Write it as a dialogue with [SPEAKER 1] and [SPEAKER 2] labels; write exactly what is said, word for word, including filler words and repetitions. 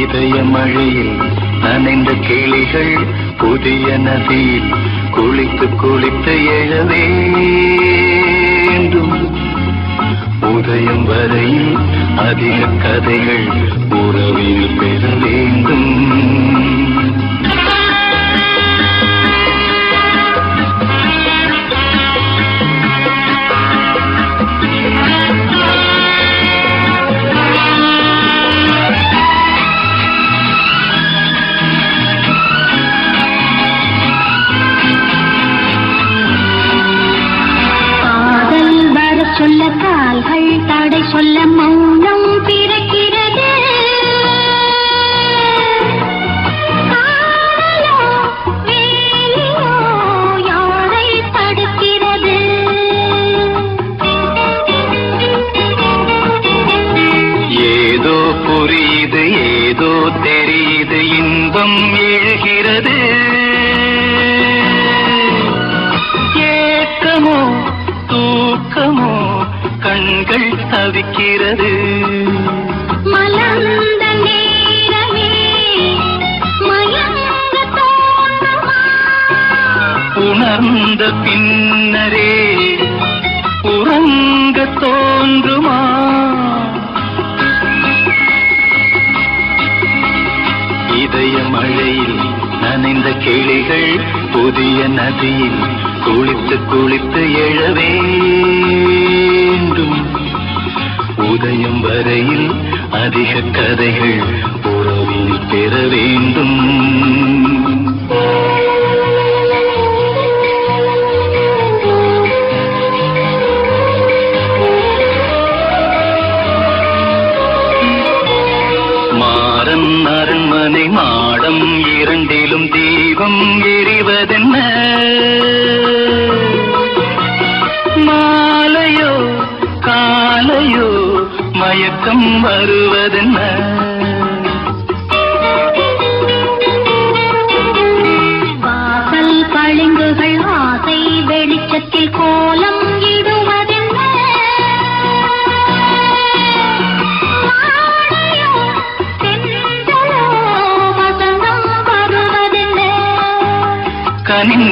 [SPEAKER 1] இதய மழையில் நனைந்த கிளிகள் புதிய நதியில் குளித்து குளித்து எழ வேண்டும். உதயம் வரையில் அதிக கதைகள் உறவில் பெற வேண்டும்.
[SPEAKER 2] சொல்ல கால்கள் தடை சொல்ல மௌனம் பிறக்கிறது. வேலியோ யாரை தடுக்கிறது?
[SPEAKER 1] ஏதோ புரியுது ஏதோ தெரியுது இன்பம் எழுகிறது. ஏக்கமோ தூக்கமோ கண்கள் தவிக்கிறது.
[SPEAKER 2] மலர்ந்த நேரமே மயங்க தோன்றுமா?
[SPEAKER 1] உணர்ந்த பின்னரே உறங்க தோன்றுமா? இதய மழையில் நனைந்த கிளிகள் புதிய நதியில் குளித்து குளித்து எழ வேண்டும். உதயம் வரையில் அதிக கதைகள் உறவில் பெற வேண்டும். மாறன் அரண்மனை மாடம் இரண்டிலும் தீபம் எரிவதென்ன? மாலையோ காலையோ மயக்கம் வருவதென்ன?
[SPEAKER 2] வாசல் பளிங்குகள் ஆசை வெளிச்சத்தில் கோலம் இடுவதென்ன?
[SPEAKER 1] கனிந்த